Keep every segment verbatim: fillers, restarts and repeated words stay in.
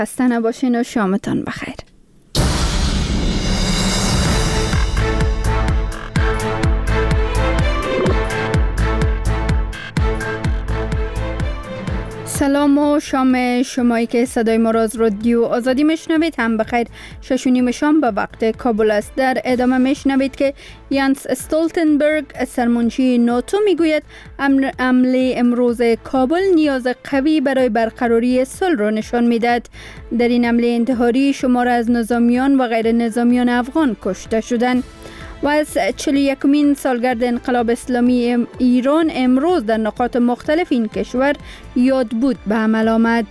خسته نباشین و شامتان بخیر. سلام و شام شمایی که صدای ما را از رادیو آزادی میشنوید هم بخیر. شش و نیم شام به وقت کابل است. در ادامه میشنوید که یانس استولتنبرگ سرمنشی ناتو میگوید حمله امروز کابل نیاز قوی برای برقراری صلح را نشان میدهد. در این حمله انتحاری شمار از نظامیان و غیر نظامیان افغان کشته شدند. و از چهل و یکمین سالگرد انقلاب اسلامی ایران امروز در نقاط مختلف این کشور یاد بود به عمل آمد.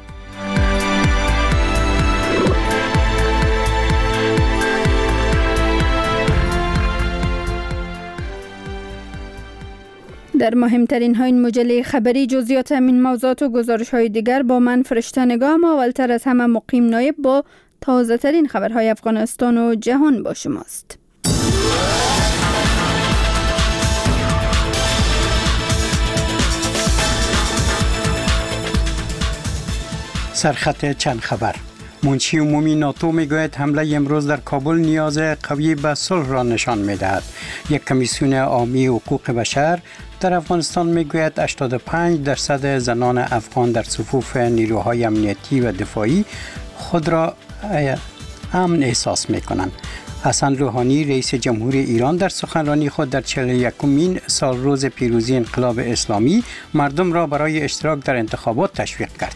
در مهمترین ها این مجله خبری جزئیات همین موضوعات و گزارش های دیگر با من فرشته نگاه. ما اولتر از همه مقیم نایب با تازه ترین خبرهای افغانستان و جهان با شماست. سرخط چند خبر. منشی عمومی ناتو میگوید حمله امروز در کابل نیاز قوی به صلح را نشان میدهد. یک کمیسیون عامی حقوق بشر در افغانستان میگوید هشتاد و پنج درصد زنان افغان در صفوف نیروهای امنیتی و دفاعی خود را امن احساس میکنند. حسن روحانی رئیس جمهوری ایران در سخنرانی خود در چهل و یکمین سال روز پیروزی انقلاب اسلامی مردم را برای اشتراک در انتخابات تشویق کرد.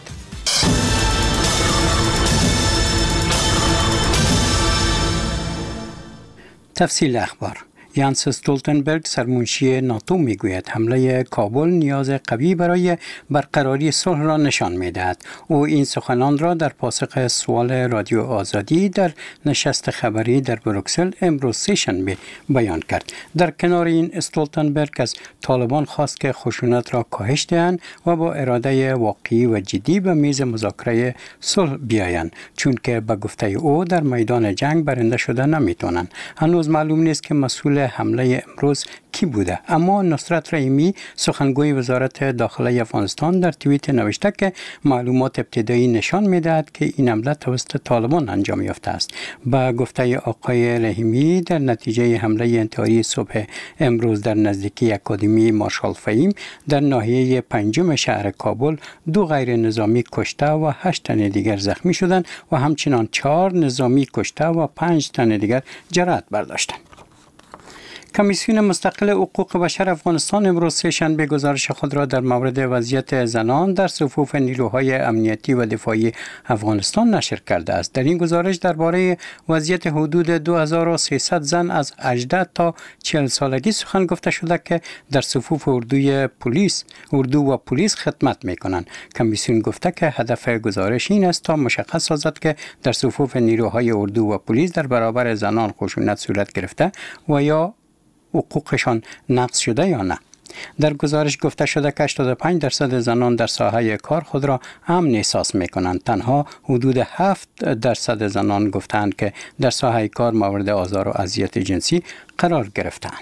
تفصیل اخبار. یانس استولتنبرگ سرمنشی ناتو میگوید حمله کابل نیاز قوی برای برقراری صلح را نشان میدهد. او این سخنان را در پاسخ سوال رادیو آزادی در نشست خبری در بروکسل امروز سه‌شنبه بیان کرد. در کنار این استولتنبرگ از طالبان خواست که خشونت را کاهش دهند و با اراده واقعی و جدی به میز مذاکره صلح بیایند، چون که به گفته او در میدان جنگ برنده شده نمیتونند. هنوز معلوم نیست که مسئول حمله امروز کی بوده، اما نصرت رحیمی سخنگوی وزارت داخلی افغانستان در توییت نوشته که معلومات ابتدایی نشان میدهد که این حمله توسط طالبان انجام یافته است. با گفته آقای رحیمی در نتیجه حمله انتحاری صبح امروز در نزدیکی اکادمی مارشال فهیم در ناحیه پنجم شهر کابل دو غیر نظامی کشته و هشت تن دیگر زخمی شدند و همچنان چهار نظامی کشته و پنج تن دیگر جراحت برداشتند. کمیسیون مستقل حقوق بشر افغانستان امروز سه‌شنبه گزارش خود را در مورد وضعیت زنان در صفوف نیروهای امنیتی و دفاعی افغانستان نشر کرده است. در این گزارش درباره وضعیت حدود دو هزار و سیصد زن از هجده تا چهل سالگی سخن گفته شده که در صفوف اردوی پلیس اردو و پلیس خدمت می‌کنند. کمیسیون گفته که هدف گزارش این است تا مشخص سازد که در صفوف نیروهای اردو و پلیس در برابر زنان خشونت صورت گرفته و یا حقوقشان نقض شده یا نه. در گزارش گفته شده که هشتاد و پنج درصد زنان در ساحه کار خود را امن احساس می کنند. تنها حدود هفت درصد زنان گفتند که در ساحه کار مورد آزار و اذیت جنسی قرار گرفتند.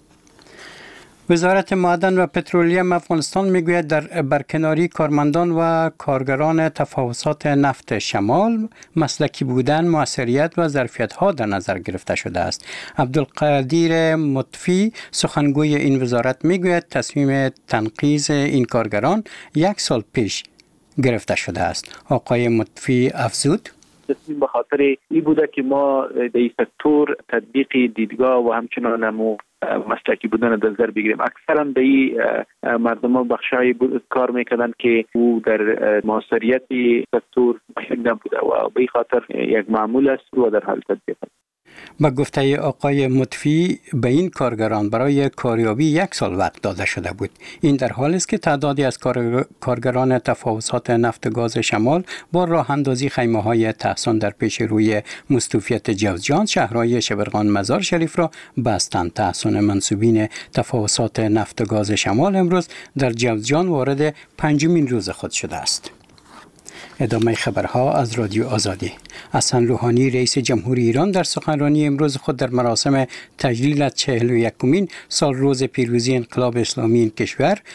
وزارت معدن و پترولیوم افغانستان میگوید در برکناری کارمندان و کارگران تفاوضات نفت شمال مسلکی بودن، موثریت و ظرفیت‌ها در نظر گرفته شده است. عبدالقادر مطفی سخنگوی این وزارت میگوید تصمیم تنقیض این کارگران یک سال پیش گرفته شده است. آقای مطفی افزود تصمیم به خاطر این بوده که ما در این سکتور تطبیق دیدگاه و همچنان همو مسلکی بودن در نظر بگیریم. اکثرا به این مردم ها بخشای کار میکنند که او در موثریت سکتور مهم نبوده و به این خاطر یک معمول است و در حال تطبیق است. با گفته آقای مطفی به این کارگران برای کاریابی یک سال وقت داده شده بود. این در حالی است که تعدادی از کارگران تفاوضات نفت و گاز شمال با راه اندازی خیمه های تحصن در پیش روی مستوفیت جوزجان شهرهای شبرغان مزار شریف را بستند. تحصن منصوبین تفاوضات نفت و گاز شمال امروز در جوزجان وارد پنجمین روز خود شده است. ادامه خبرها از رادیو آزادی. حسن روحانی رئیس جمهوری ایران در سخنرانی امروز خود در مراسم تجلیل از چهل و یکمین سال روز پیروزی انقلاب اسلامی این کشور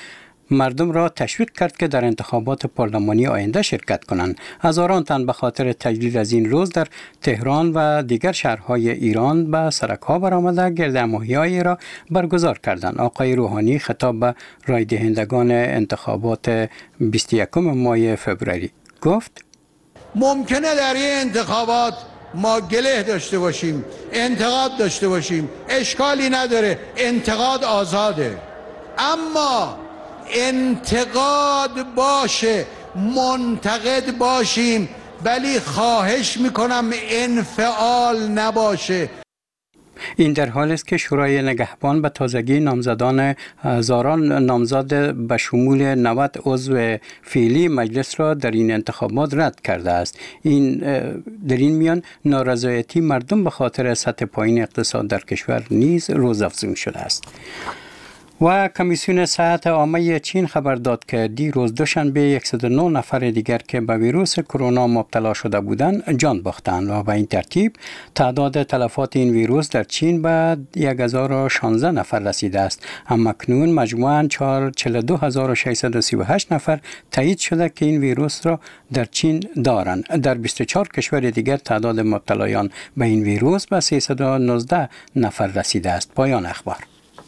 مردم را تشویق کرد که در انتخابات پارلمانی آینده شرکت کنند. هزاران تن به خاطر تجلیل از این روز در تهران و دیگر شهرهای ایران به سرک‌ها برآمده گردهمایی‌هایی را برگزار کردند. آقای روحانی خطاب به رای دهندگان انتخابات بیست و یکم ماه فوریه گفت: ممکنه در این انتخابات ما گله داشته باشیم، انتقاد داشته باشیم، اشکالی نداره، انتقاد آزاده، اما انتقاد باشه، منتقد باشیم، ولی خواهش میکنم انفعال نباشه. این در حال است که شورای نگهبان به تازگی نامزدان هزاران نامزد به شمول نود عضو فعلی مجلس را در این انتخابات رد کرده است. این در این میان نارضایتی مردم به خاطر سطح پایین اقتصاد در کشور نیز روزافزون شده است. و کمیسیون صحت عامه چین خبر داد که دیروز دوشنبه صد و نه نفر دیگر که به ویروس کرونا مبتلا شده بودند جان باختند و به این ترتیب تعداد تلفات این ویروس در چین به هزار و شانزده نفر رسیده است. اما اکنون مجموعاً چهل و دو هزار و ششصد و سی و هشت نفر تایید شده که این ویروس را در چین دارند. در بیست و چهار کشور دیگر تعداد مبتلایان به این ویروس به سیصد و نوزده نفر رسیده است. پایان اخبار.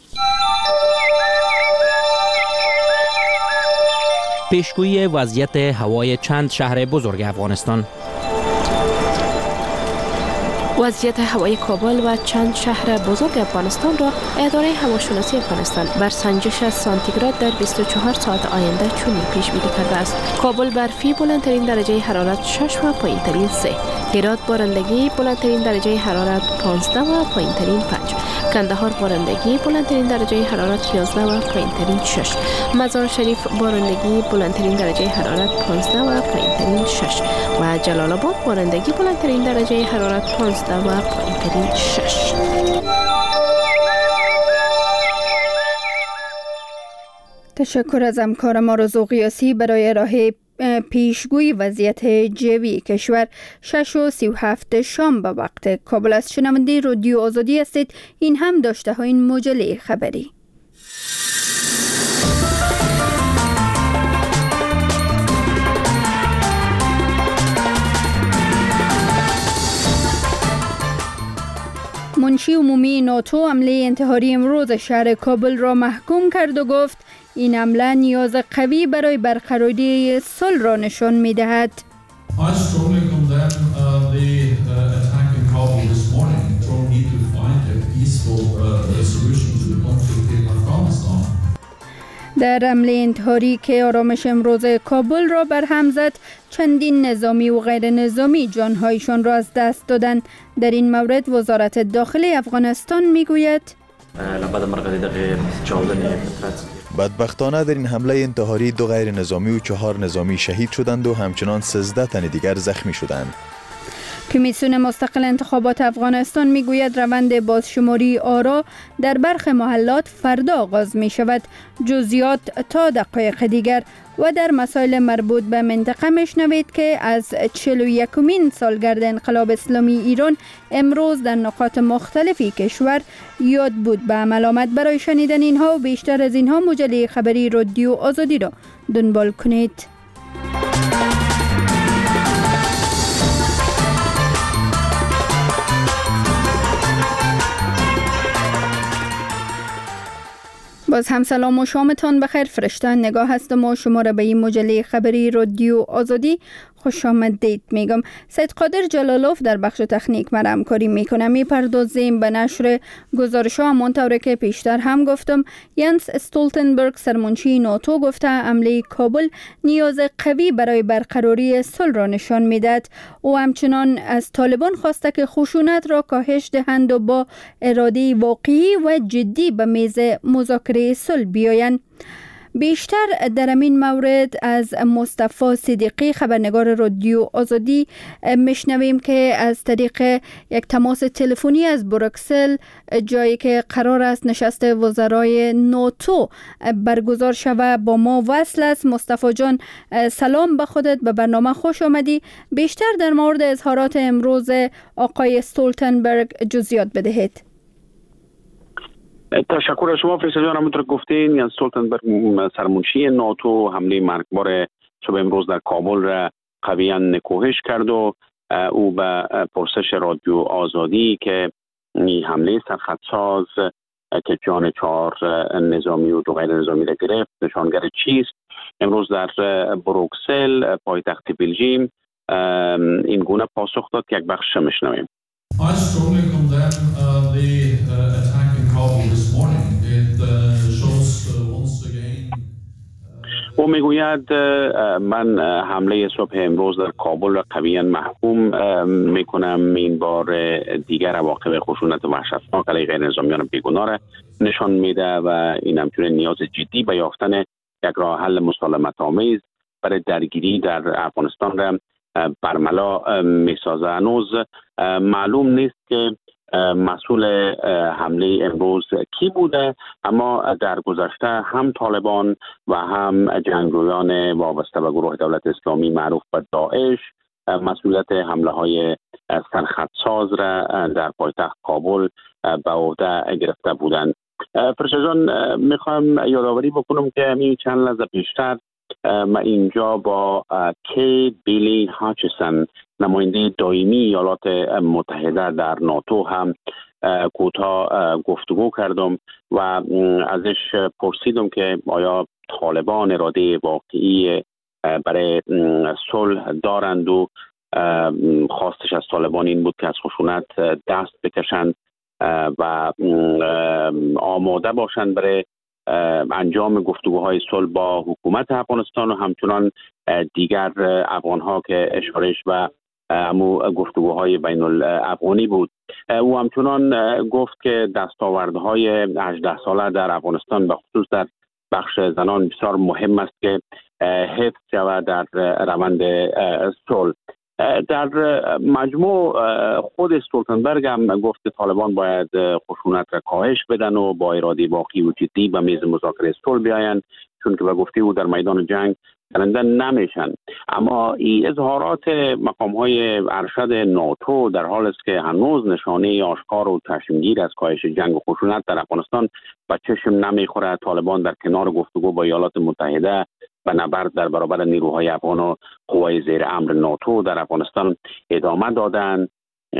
پیشگویی وضعیت هوای چند شهر بزرگ افغانستان. وضعیت هوای کابل و چند شهر بزرگ افغانستان را اداره هواشناسی افغانستان بر سنجش سانتیگراد در بیست و چهار ساعت آینده چنین پیش بینی کرده است: کابل برفی بلندترین درجه حرارت شش و پایینترین سه، هرات بارندگی بلندترین درجه حرارت پانزده و پایینترین پنج، کندهار بارندگی بلندترین درجه حرارت یازده و پایینترین شش، مزار شریف بارندگی بلندترین درجه حرارت پانزده و پایینترین شش و جلال آباد بارندگی بلندترین درجه حرارت پانزده و پایینترین شش. تشکر از همکار ما رضا قیاسی برای راه پیشگویی وضعیت جوی کشور. شش و سی و هفت شام به وقت کابل است. شنونده رادیو آزادی هستید. این هم داشته های این مجله خبری. منشی عمومی ناتو حمله انتحاری امروز شهر کابل را محکوم کرد و گفت این حمله نیاز قوی برای برقراری صلح را نشان می‌دهد. در حمله انتحاری که آرامش امروز کابل را برهم زد، چندین نظامی و غیر نظامی جانهایشان را از دست دادند. در این مورد وزارت داخلی افغانستان میگوید بدبختانه در این حمله انتحاری دو غیر نظامی و چهار نظامی شهید شدند و همچنان سیزده تن دیگر زخمی شدند. کمیسیون مستقل انتخابات افغانستان میگوید روند بازشماری آرا در برخی محلات فردا آغاز می شود. جزئیات تا دقایق دیگر. و در مسائل مربوط به منطقه میشنوید که از چهل و یکمین سالگرد انقلاب اسلامی ایران امروز در نقاط مختلفی کشور یاد بود به عمل آمد. برای شنیدن اینها و بیشتر از اینها مجله خبری رادیو آزادی را دنبال کنید. باز هم سلام و شامتان بخیر. فرشته نگاه هستم و شما را به این مجله خبری رادیو آزادی خوش آمدید میگم. سید قادر جلالوف در بخش تکنیک مرا همکاری میکنه. میپردازیم به نشر گزارش ها. همانطور که پیشتر هم گفتم، ینس استولتنبرگ سرمنشی ناتو گفته حمله کابل نیاز قوی برای برقراری صلح را نشان میدهد. او همچنان از طالبان خواسته که خشونت را کاهش دهند و با اراده واقعی و جدی به میز مذاکره صلح بیایند. بیشتر در این مورد از مصطفی صدیقی خبرنگار رادیو آزادی میشنویم که از طریق یک تماس تلفنی از بروکسل، جایی که قرار است نشست وزرای ناتو برگزار شود، با ما وصل است. مصطفی جان سلام به خودت، به برنامه خوش آمدی. بیشتر در مورد اظهارات امروز آقای استولتنبرگ جزئیات بدهید. تشکر از شما فیصل جان. همونطور گفتین یانس استولتنبرگ سرمنشی ناتو حمله مرگبار صبح امروز در کابل را قویاً نکوهش کرد و او به پرسش رادیو آزادی که این حمله سرخطساز که جان چهار نظامی و دو غیر نظامی را گرفت نشانگر چیست، امروز در بروکسل پایتخت بلژیم این گونه پاسخ داد که یک بخش مشنویم. I strongly condemn uh, the uh, attack in Kabul this morning. It uh, shows uh, once again او میگوید من حمله صبح امروز در کابل را قویاً محکوم میکنم. این بار دیگر عواقب خشونت وحشتناک علیه غیر نظامیان بیگناه را نشان میده و این همچنین نیاز جدی به یافتن یک راه حل مسالمت آمیز برای درگیری در افغانستان را برملا میسازه. هنوز معلوم نیست که مسئول حمله امروز کی بوده، اما در گذشته هم طالبان و هم جنگجویان وابسته به گروه دولت اسلامی معروف به داعش مسئولیت حمله های سرخطساز را در پایتخت کابل به عهده گرفته بودند. فرشاد جان، میخوام یادآوری بکنم که همین چند لحظه پیشتر ما اینجا با کی بیلی هاچسون نماینده دائمی ایالات متحده در ناتو هم کوتاه گفتگو کردم و ازش پرسیدم که آیا طالبان اراده واقعی برای صلح دارند و خواستش از طالبان این بود که از خشونت دست بکشند و آماده باشند برای انجام گفتگوهای صلح با حکومت افغانستان و همچنان دیگر افغانها که اشارش و امو گفتگوهای بین الافغانی بود. او همچنان گفت که دستاوردهای هجده ساله در افغانستان به خصوص در بخش زنان بسیار مهم است که حفظ شود در روند صلح. در مجموع خود استولتنبرگ هم گفت که طالبان باید خشونت را کاهش بدن و با اراده واقعی و جدی به میز مذاکره صلح بیایند، چون که به گفته او در میدان جنگ برنده نمیشن. اما این اظهارات مقام های ارشد ناتو در حال است که هنوز نشانه آشکار و چشمگیر از کاهش جنگ و خشونت در افغانستان به چشم نمیخوره. طالبان در کنار گفتگو با ایالات متحده و نبرد در برابر نیروهای افغان و قوای زیر امر ناتو در افغانستان ادامه دادند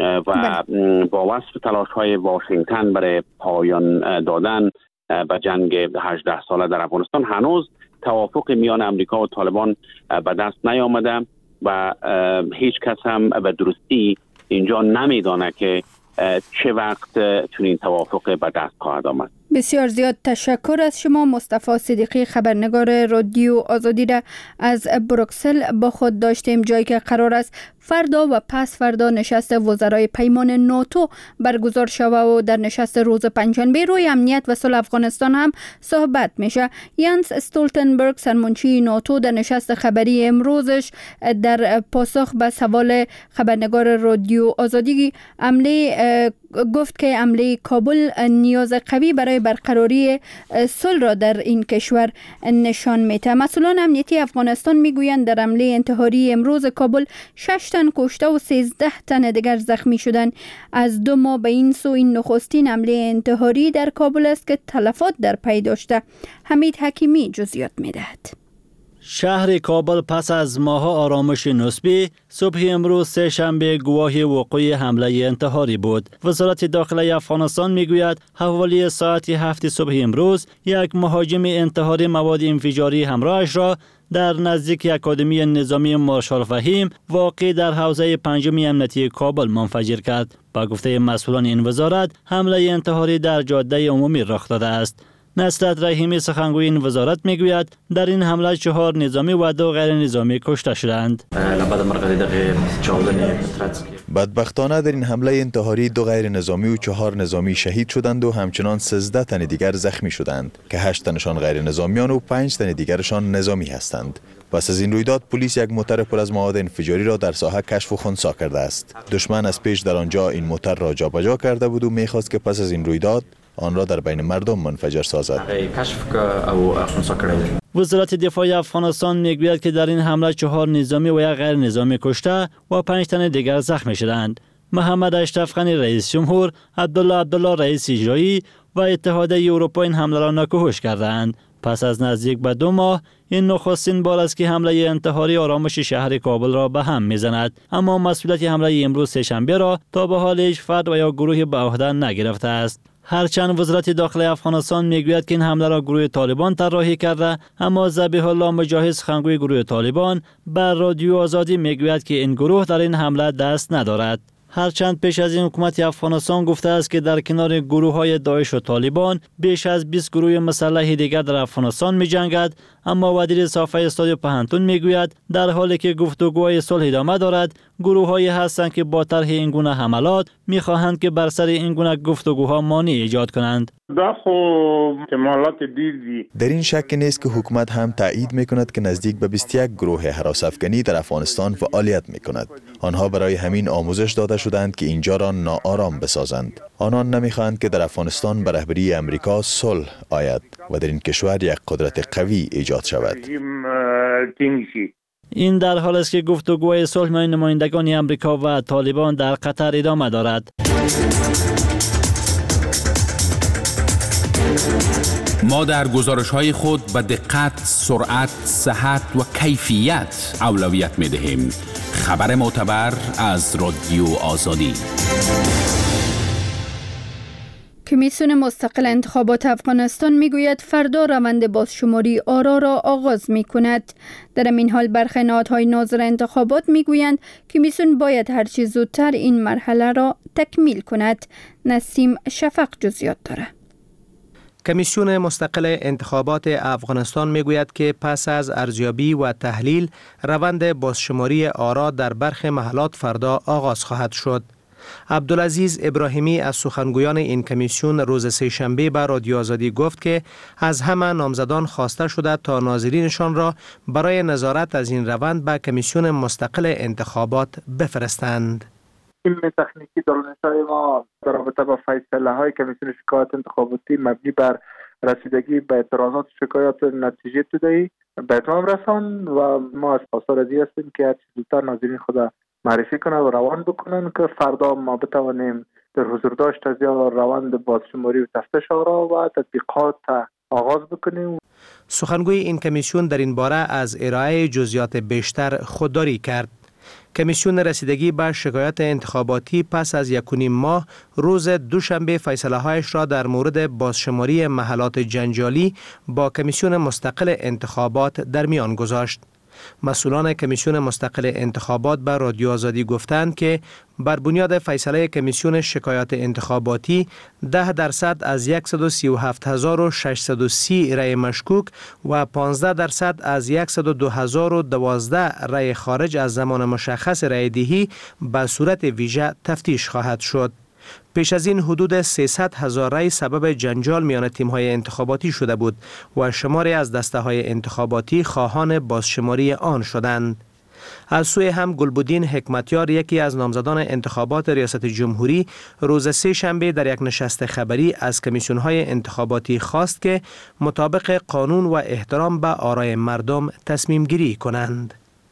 و با وصف تلاش های واشنگتن برای پایان دادن به جنگ هجده ساله در افغانستان هنوز توافق میان امریکا و طالبان به دست نیامده و هیچ کس هم به درستی اینجا نمیدانه که چه وقت چنین توافق به دست خواهد آمد. بسیار زیاد تشکر از شما. مصطفی صدیقی خبرنگار رادیو آزادی را از بروکسل با خود داشتیم، جایی که قرار است فردا و پس فردا نشست وزرای پیمان ناتو برگزار شود و در نشست روز پنجشنبه روی امنیت و صلح افغانستان هم صحبت میشه. یانس استولتنبرگ سرمنشی ناتو در نشست خبری امروزش در پاسخ به سوال خبرنگار رادیو آزادی عمله گفت که عمله کابل نیاز قوی برای برقراری صلح را در این کشور نشان میده. مسئولان امنیتی افغانستان میگویند در حمله انتحاری امروز کابل شش تن کشته و سیزده تن دیگر زخمی شدند. از دو ماه به این سو این نخستین حمله انتحاری در کابل است که تلفات در پی داشته. حمید حکیمی جزئیات میدهد. شهر کابل پس از ماه‌ها آرامش نسبی صبح امروز سه شنبه گواه وقوع حمله انتحاری بود. وزارت داخله افغانستان میگوید حوالی ساعت هفت صبح امروز یک مهاجم انتحاری مواد انفجاری همراهش را در نزدیک اکادمی نظامی مارشال فهیم واقع در حوزه پنجم امنیتی کابل منفجر کرد. با گفته مسئولان این وزارت حمله انتحاری در جاده عمومی رخ داده است. نصرت رحیمی سخنگوی این وزارت میگوید در این حمله چهار نظامی و دو غیر نظامی کشته شدند. بدبختانه در این حمله انتحاری دو غیر نظامی و چهار نظامی شهید شدند و همچنان سیزده تن دیگر زخمی شدند که هشت تنشان غیر نظامیان و پنج تن دیگرشان نظامی هستند. پس از این رویداد پلیس یک موتر پر از مواد انفجاری را در ساحه کشف و خنثی کرده است. دشمن از پیش در آنجا این موتر را جابجا کرده بود و می‌خواست که پس از این رویداد آن را در بین مردم منفجر سازد. وزارت دفاع افغانستان میگوید که در این حمله چهار نظامی و یک غیر نظامی کشته و پنج تن دیگر زخمی شدند. محمد اشرف غنی رئیس جمهور، عبدالله عبدالله رئیس اجرایی و اتحادیه اروپا این حمله را ناکوهش کردند. پس از نزدیک به دو ماه این نخستین بار است که حمله انتحاری آرامش شهر کابل را به هم میزند، اما مسئولیت حمله امروز سه‌شنبه را تا به حال هیچ فرد و یا گروهی به عهده نگرفته است. هرچند وزارت داخلی افغانستان میگوید که این حمله را گروه طالبان طراحی کرده، اما ذبیح الله مجاهد سخنگوی گروه طالبان بر رادیو آزادی میگوید که این گروه در این حمله دست ندارد. هرچند پیش از این حکومت افغانستان گفته است که در کنار گروه‌های داعش و طالبان بیش از بیست گروه مسلح دیگر در افغانستان می‌جنگد، اما وزیر صافی استادیو پهنتون میگوید در حالی که گفتگوهای صلح ادامه دارد، گروه‌هایی هستند که با طرح این گونه حملات می‌خواهند که بر سر این گونه گفتگوها مانع ایجاد کنند. در این شک نیست که حکومت هم تایید می‌کند که نزدیک به بیست و یک گروه هراس افغانی در افغانستان فعالیت می‌کند. آنها برای همین آموزش داده شدند که اینجا را ناآرام بسازند. آنان نمی‌خواهند که در افغانستان به رهبری امریکا صلح آید و در این کشور یک قدرت قوی ایجاد شود. این در حال است که گفتگوهای صلح میان نمایندگان امریکا و طالبان در قطر ادامه دارد. ما در گزارش‌های خود به دقت، سرعت، صحت و کیفیت اولویت می‌دهیم. خبر معتبر از رادیو آزادی. کمیسیون مستقل انتخابات افغانستان میگوید فردا روند بازشماری آرا را آغاز می کند. در این حال برخی نهادهای ناظر انتخابات میگویند کمیسیون باید هرچی زودتر این مرحله را تکمیل کند. نسیم شفق جزئیات دارد. کمیسیون مستقل انتخابات افغانستان میگوید که پس از ارزیابی و تحلیل روند بازشماری آرا در برخی محلات فردا آغاز خواهد شد. عبدالعزیز ابراهیمی از سخنگویان این کمیسیون روز سه‌شنبه به رادیو آزادی گفت که از همه نامزدان خواسته شده تا ناظرینشان را برای نظارت از این روند به کمیسیون مستقل انتخابات بفرستند. تیم تکنیکی دانشجوی ما در رابطه با فیصله های کمیسیون شکایات انتخاباتی مبنی بر رسیدگی به اعتراضات شکایات نتیجه توده‌ای به اتمام رسان و ما از پاسدار ازی هستیم که هر چیز زودتر ناظرین خود معرفی کنند و روان بکنند که فردا ما بتوانیم در حضور داشت از یا روند بازشماری و تفتیش آرا و تطبیقات آغاز بکنیم. سخنگوی این کمیسیون در این باره از ارائه جزئیات بیشتر خودداری کرد. کمیسیون رسیدگی به شکایات انتخاباتی پس از یک و نیم ماه روز دوشنبه فیصله هایش را در مورد بازشماری محلات جنجالی با کمیسیون مستقل انتخابات در میان گذاشت. مسئولان کمیسیون مستقل انتخابات به رادیو آزادی گفتند که بر بنیاد فیصله کمیسیون شکایات انتخاباتی ده درصد از صد و سی و هفت هزار و ششصد و سی رای مشکوک و پانزده درصد از صد و دو هزار و دوازده رای خارج از زمان مشخص رای دهی به صورت ویژه تفتیش خواهد شد. پیش از این حدود سیصد هزار رای سبب جنجال میان تیم‌های انتخاباتی شده بود و شماری از دسته‌های انتخاباتی خواهان بازشماری آن شدند. از سوی هم گلبدین حکمتیار یکی از نامزدان انتخابات ریاست جمهوری روز سه شنبه در یک نشست خبری از کمیسیون‌های انتخاباتی خواست که مطابق قانون و احترام به آرای مردم تصمیم گیری کنند.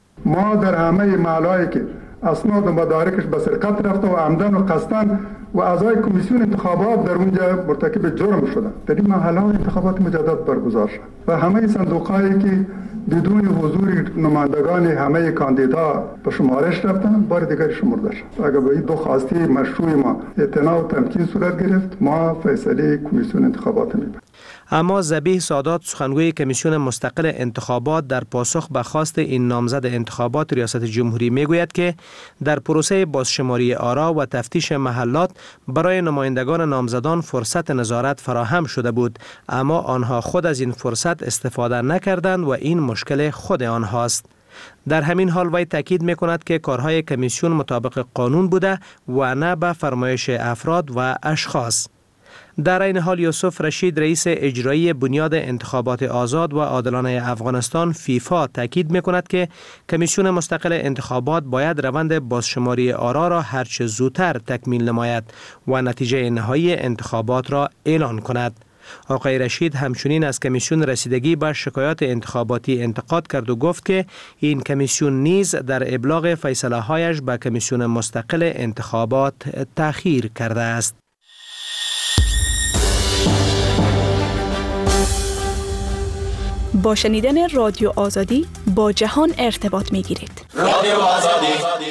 ما در همه محلهایی که اسناد و مدارکش به سرقت رفته و عمدن و قصدن و اعضای کمیسیون انتخابات در اونجا مرتکب جرم شدن، در این محله انتخابات مجدد برگزار شد و همه صندوق‌هایی که بدون حضور نمایندگان همه کاندیدا به شمارش رفتن بار دیگر شمرده شد. اگر به این دو خواسته مشروع ما اعتنا و تمکین صورت گرفت، ما فیصله کمیسیون انتخابات می‌بریم. اما ذبیح سادات سخنگوی کمیسیون مستقل انتخابات در پاسخ به خواست این نامزد انتخابات ریاست جمهوری میگوید که در پروسه بازشماری آرا و تفتیش محلات برای نمایندگان نامزدان فرصت نظارت فراهم شده بود، اما آنها خود از این فرصت استفاده نکردند و این مشکل خود آنهاست. در همین حال وی تاکید میکند که کارهای کمیسیون مطابق قانون بوده و نه به فرمایش افراد و اشخاص. در این حال یوسف رشید رئیس اجرایی بنیاد انتخابات آزاد و عادلانه افغانستان فیفا تاکید میکند که کمیسیون مستقل انتخابات باید روند بازشماری آرا را هرچه زودتر تکمیل نماید و نتیجه نهایی انتخابات را اعلان کند. آقای رشید همچنین از کمیسیون رسیدگی به شکایات انتخاباتی انتقاد کرد و گفت که این کمیسیون نیز در ابلاغ فیصله هایش به کمیسیون مستقل انتخابات تأخیر کرده است. با شنیدن رادیو آزادی با جهان ارتباط میگیرید. رادیو آزادی.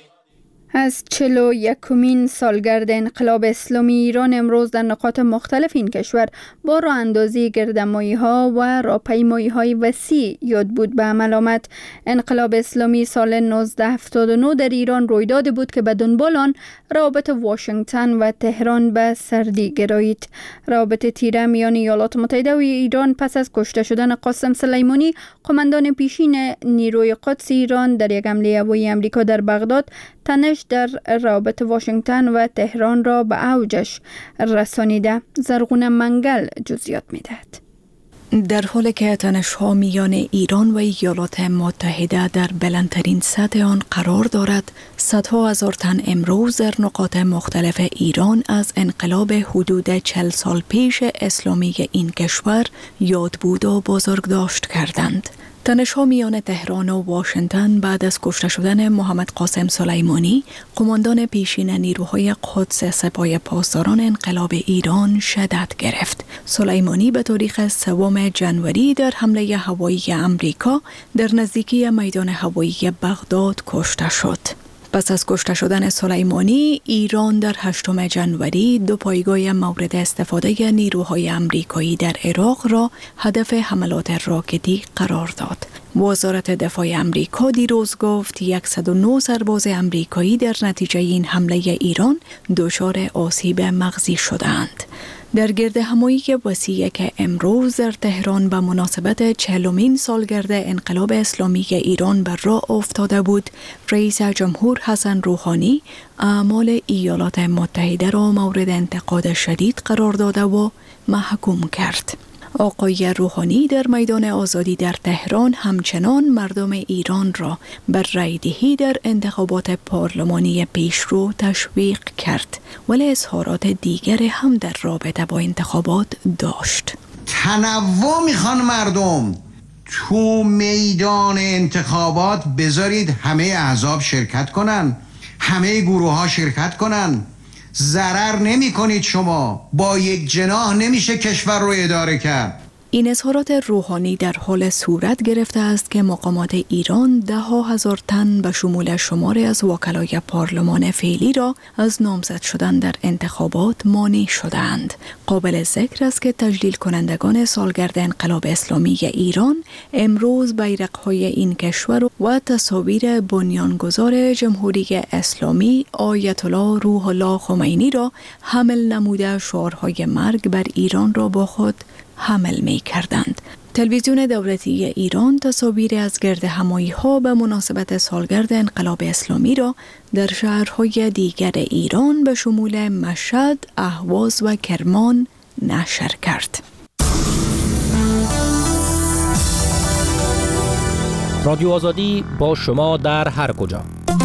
از چهل و یکمین سالگرد انقلاب اسلامی ایران امروز در نقاط مختلف این کشور با راه اندازی گردمایی ها و راهپیمایی های وسیع یاد بود به عمل آمد. انقلاب اسلامی سال نوزده هفتاد و نه در ایران رویداد بود که به دنبال آن روابط واشنگتن و تهران به سردی گرایید. روابط تیره میان ایالات متحده و ایران پس از کشته شدن قاسم سلیمانی قماندان پیشین نیروی قدس ایران در یک حمله هوایی آمریکا در بغداد تنش در روابط واشنگتن و تهران را به اوجش رسانیده. زرغون منگل جزئیات می‌دهد. در حالی که تنش‌ها میان ایران و ایالات متحده در بلندترین سطح آن قرار دارد، صدها هزار تن امروز در نقاط مختلف ایران از انقلاب حدود چهل سال پیش اسلامی این کشور یاد بود و بزرگداشت کردند. تنش‌ها میان تهران و واشنگتن بعد از کشته شدن محمد قاسم سلیمانی، قماندان پیشین نیروهای قدس سپاه پاسداران انقلاب ایران شدت گرفت. سلیمانی به تاریخ سوم ژانویه در حمله هوایی امریکا در نزدیکی میدان هوایی بغداد کشته شد. پس از کشته شدن سلیمانی، ایران در هشتم ژانویه دو پایگاه مورد استفاده نیروهای امریکایی در عراق را هدف حملات راکتی قرار داد. وزارت دفاع امریکا دیروز گفت صد و نه سرباز امریکایی در نتیجه این حمله ایران دچار آسیب مغزی شدند. در گردهمایی وسیعی که امروز در تهران به مناسبت چهلمین سالگرد انقلاب اسلامی ایران بر راه افتاده بود، رئیس جمهور حسن روحانی اعمال ایالات متحده را مورد انتقاد شدید قرار داده و محکوم کرد. آقای روحانی در میدان آزادی در تهران همچنان مردم ایران را بر رایدهی در انتخابات پارلمانی پیشرو تشویق کرد، ولی اظهارات دیگر هم در رابطه با انتخابات داشت. تنوع میخوان مردم تو میدان انتخابات، بذارید همه احزاب شرکت کنن، همه گروه ها شرکت کنن. ضرر نمی کنید. شما با یک جناح نمیشه کشور رو اداره کرد. این اظهارات روحانی در حال صورت گرفته است که مقامات ایران ده ها هزار تن به شمول شماری از وکلای پارلمان فعلی را از نامزد شدن در انتخابات مانع شدند. قابل ذکر است که تجلیل کنندگان سالگرد انقلاب اسلامی ایران امروز بیرق‌های این کشور و تصاویر بنیانگذار جمهوری اسلامی آیت الله روح الله خمینی را حمل نموده شعارهای مرگ بر ایران را با خود حمل می کردند. تلویزیون دولتی ایران تصاویر از گردهمایی ها به مناسبت سالگرد انقلاب اسلامی را در شهرهای دیگر ایران به شمول مشهد، اهواز و کرمان نشر کرد. رادیو آزادی با شما در هر کجا.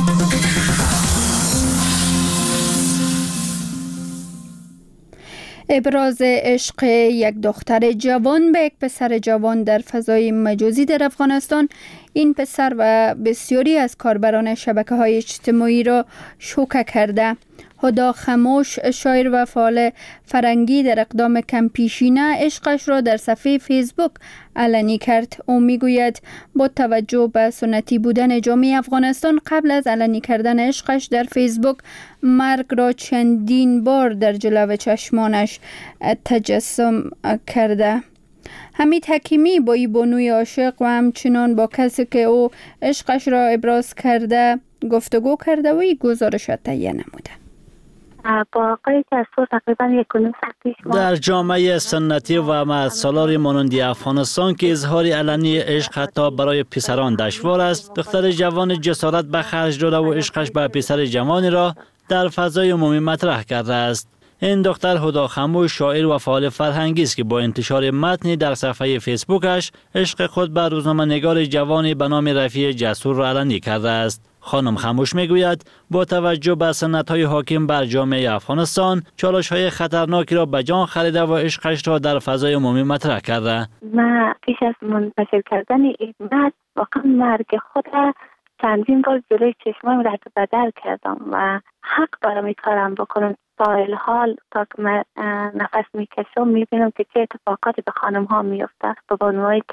ابراز عشق یک دختر جوان به یک پسر جوان در فضای مجازی در افغانستان، این پسر و بسیاری از کاربران شبکه‌های اجتماعی را شوکه کرده. هدا خموش، شاعر و فعال فرنگی، در اقدام کم پیشینه عشقش را در صفحه فیسبوک علنی کرد. او میگوید با توجه به سنتی بودن جامعه افغانستان، قبل از علنی کردن عشقش در فیسبوک مرگ را چندین بار در جلو چشمانش تجسم کرده. حمید حکیمی با این بانوی عاشق و همچنان با کسی که او عشقش را ابراز کرده گفتگو کرده و این گزارش را تهیه نموده. با آقای جسور تقریبا یک و نیم ساعت پیش در جامعه سنتی و مدسالار مانندی افغانستان که اظهار علنی عشق حتی برای پسران دشوار است، دختر جوان جسارت به خرج داده و عشقش به پسر جوانی را در فضای عمومی مطرح کرده است. این دختر هدا خموش، شاعر و فعال فرهنگی است که با انتشار متنی در صفحه فیسبوکش عشق خود به روزنامه‌نگار جوانی به نام رفیع جسور را علنی کرده است. خانم خموش میگوید با توجه به سنت‌های حاکم بر جامعه افغانستان، چالش‌های خطرناکی را به جان خریده و عشقش را در فضای عمومی مطرح کرده. من پیش از منتشر کردن این متن واقعا مرگ خود را چندین بار جلوی چشمم رد و بدل کردم و حق دارم این کارم بکنم. سایل حال تا که من نفس میکشم میبینم که چه اتفاقاتی به خانم ها میفته، به بانوهایی که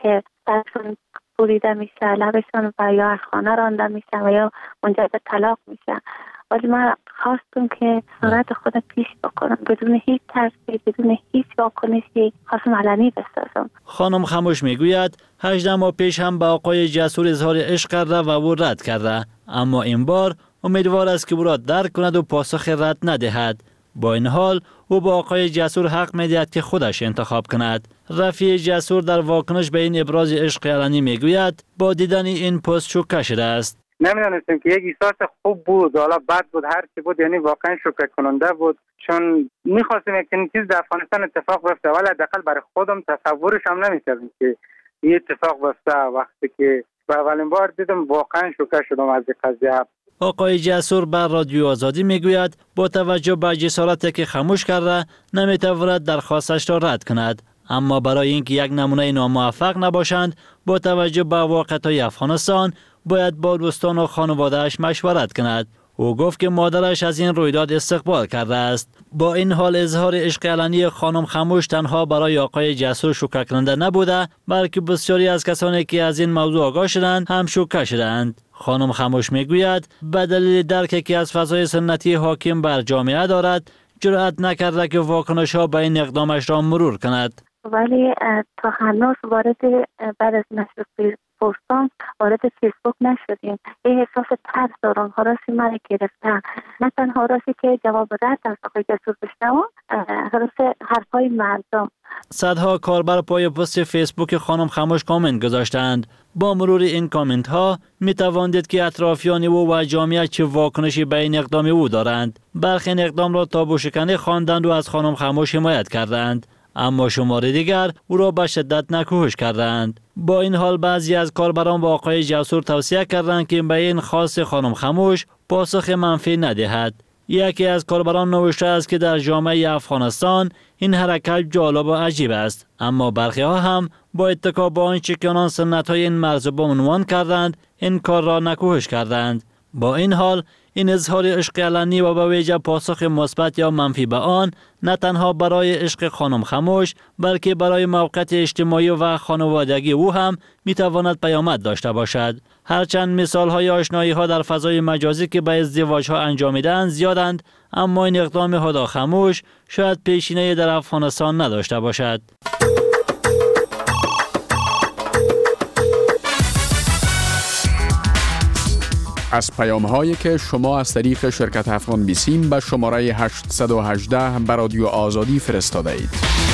دستشون بریده میشه، لبشون و یا از خانه رانده میشه و یا منجر به طلاق میشه. ولی من خواستم که صورت خود پیش بکنم بدون هیچ ترسی، بدون هیچ واکنشی، خواستم علنی بسازم. خانم خموش میگوید هجده ماه پیش هم به آقای جسور اظهار عشق کرده و او رد کرده، اما این بار امیدوار است که او را درک کند و پاسخ رد ندهد. با این حال او با آقای جسور حق می‌دهد که خودش انتخاب کند. رفیع جسور در واکنش به این ابراز عشق علنی میگوید با دیدن این پست شوکه شده است. نمیدونستم که یک احساس خوب بود، حالا بد بود، هر چی بود، یعنی واقعا شوکه کننده بود، چون میخواستم یک چنین چیز در افغانستان اتفاق بیفته، ولی حداقل برای خودم تصورش هم نمیکردم که این اتفاق بیفته. وقتی که به اولین بار دیدم واقعا شوکه شدم از این قضیه. آقای جسور بر رادیو آزادی میگوید با توجه به جسارتی که خاموش کرده نمیتواند درخواستش را رد کند، اما برای اینکه یک نمونه ناموفق نباشند با توجه به واقعیت افغانستان باید با دوستان و خانواده‌اش مشورت کند. او گفت که مادرش از این رویداد استقبال کرده است. با این حال اظهار عشق علنی خانم خموش تنها برای آقای جسور شوکه کننده نبوده، بلکه بسیاری از کسانی که از این موضوع آگاه شدند هم شوکه شدند. خانم خموش میگوید به دلیل درکی که از فضای سنتی حاکم بر جامعه دارد جرأت نکرده که واکنش‌ها به این اقدامش را مرور کند. ولی تا هنوز وارد بعد از نشر پستان وارد فیسبوک نشدیم. این احساس ترس دارم، هراسی من گرفتن، نه تنها هراسی که جواب رد از آقای جسور بشنوم، هراس حرفای مردم. صدها کاربر پای پست فیسبوک خانم خموش کامنت گذاشتند. با مرور این کامنت ها می تواندید که اطرافیان او و جامعه چه واکنشی به این اقدام او دارند. برخی این اقدام را تابو شکنی خواندند و از خانم خموش حمایت کردند، اما شمار دیگر او را به شدت نکوهش کردند. با این حال بعضی از کاربران با آقای جسور توصیه کردند که به این خاص خانم خموش پاسخ منفی ندهد. یکی از کاربران نوشته است که در جامعه افغانستان این حرکت جالب و عجیب است، اما برخی ها هم با اتکا به آنچه که آنان سنت های این مرزبان عنوان کردند این کار را نکوهش کردند. با این حال این اظهار عشق علنی و به ویژه پاسخ مثبت یا منفی به آن نه تنها برای عشق خانم خموش بلکه برای موقعیت اجتماعی و خانوادگی او هم میتواند پیامد داشته باشد. هرچند مثال های آشنایی ها در فضای مجازی که به ازدواج ها انجامیدند زیادند، اما این اقدام هدا خموش شاید پیشینه در افغانستان نداشته باشد. از پیام هایی که شما از طریق شرکت افغان بیسیم به شماره هشت یک هشت به رادیو آزادی فرستاده اید.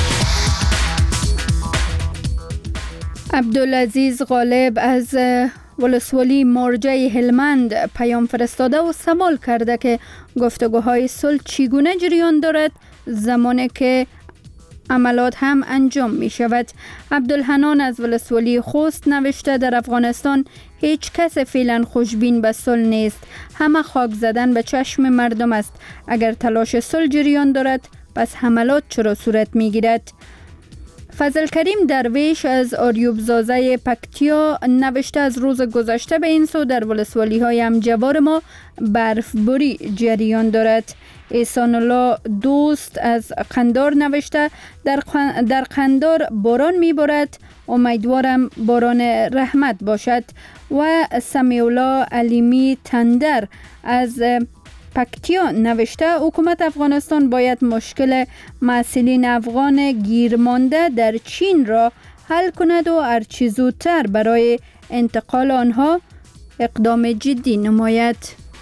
عبدالعزیز غالب از ولسوالی مارجه هلمند پیام فرستاده و سوال کرده که گفتگوهای صلح چگونه جریان دارد زمانی که عملات هم انجام می شود. عبدالحنان از ولسوالی خوست نوشته در افغانستان هیچ کس فعلا خوشبین به صلح نیست، همه خاک زدن به چشم مردم است. اگر تلاش صلح جریان دارد پس حملات چرا صورت می گیرد؟ فضل کریم درویش از آریوب زازه پکتیا نوشته از روز گذشته به این سو در ولسوالی های همجوار ما برفباری جریان دارد. احسان الله دوست از قندار نوشته در, در قندار باران می بارد، امیدوارم باران رحمت باشد. و سمیع الله علیمی تندر از پکتیا نوشته حکومت افغانستان باید مشکل محصلین افغان گیرمانده در چین را حل کند و هرچه زودتر برای انتقال آنها اقدام جدی نماید.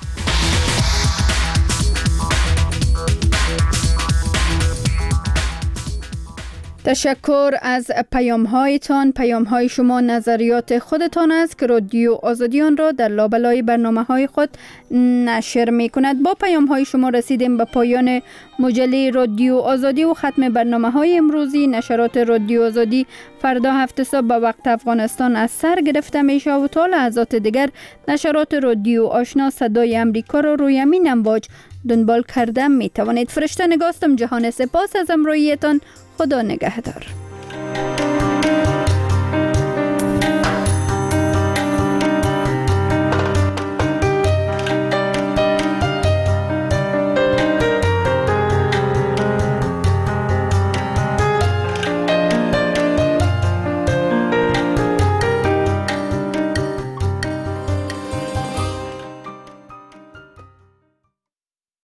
تشکر از پیام هایتان. پیام های شما نظریات خودتان است که رادیو آزادیان را در لابلای برنامه های خود نشر می کند. با پیام های شما رسیدیم به پایان مجله رادیو آزادی و ختم برنامه های امروزی. نشرات رادیو آزادی فردا هفت صبح به وقت افغانستان از سر گرفته می شود و تا لحظات دیگر نشرات رادیو آشنا صدای امریکا را روی همین امواج دنبال کرده می توانید. فرشته نگاستم جهان، سپاس از همراهیتان. خدا نگهدار.